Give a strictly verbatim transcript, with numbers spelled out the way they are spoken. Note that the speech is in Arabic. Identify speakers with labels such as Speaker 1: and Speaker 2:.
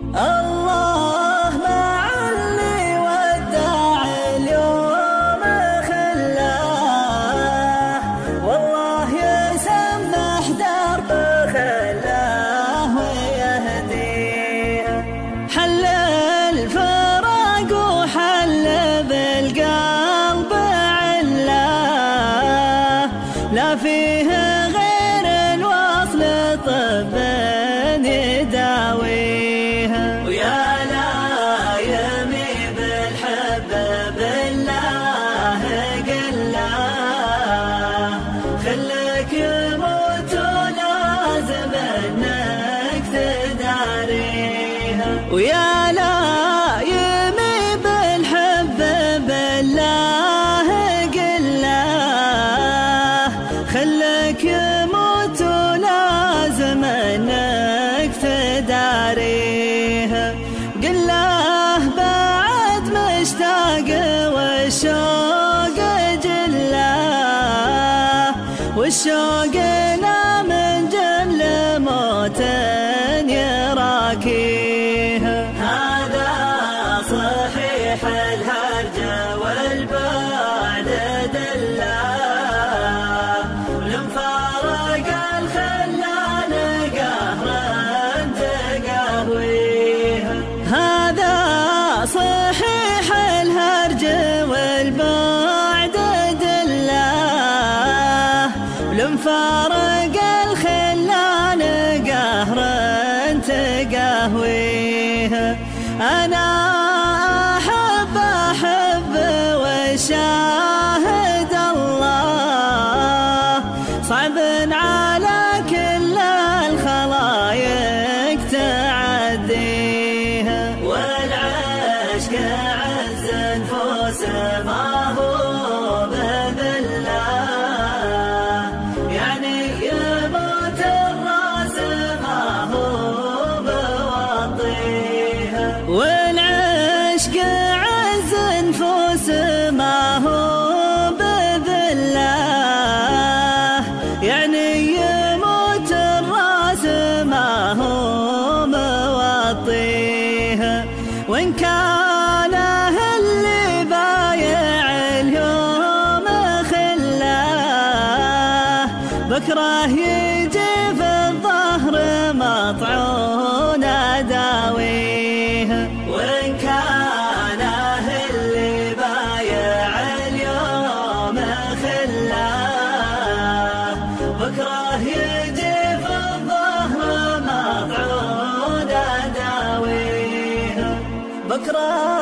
Speaker 1: الله مع اللي ودع اليوم خلاه، والله يسمح درب خلاه ويهديه. حل الفراق وحل بالقلب علاه، لا فيه غير الوصل طب يداويها. ويا لايمي بالحب بالله قله، خلك يموت ولازم انك تداريها. ويا لايمي بالحب بالله قله، خلك يموت ولازم انك تداريها. قل له بعد مشتاق والشوق جله، والشوق لا من جل موت يراكيها. هذا صحيح الهرج والبعد دله، ولمفارق الخلان قهرا تقهويها. هذا صحيح الهرج والبعد دله، ولمفارق الخلان قهرا تقهويها. أنا أحب أحب وشاهد الله، صعب على كل الخلايق تعديها. والعشق عز نفوس ما هو بذله، يعني يموت الراس ما هو بوطيها. والعشق عز نفوس ما هو بذله، يعني يموت الراس ما هو موطيها. وإن كان اللي بايع اليوم خلاه، بكره يجي في الظهر مطعون داويها. وإن كان اللي بايع اليوم خلاه، بكره يجي في الظهر مطعون داويها. بكره